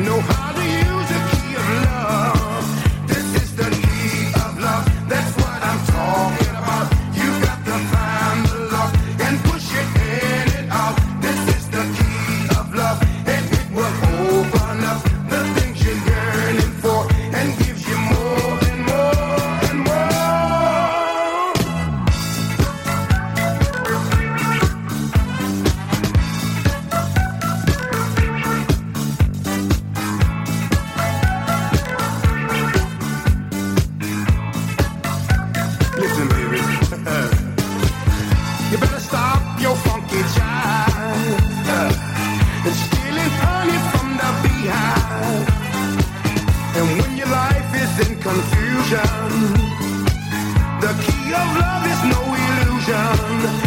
know how to use the key of love. This is the key of love. That's what I'm talking about. You got to find the love and push it in and out. This is the key of love, and it will open up the things you're yearning for and gives you more and more and more. Listen, baby. You better stop your funky jive and stealing honey from the beehive. And when your life is in confusion, the key of love is no illusion.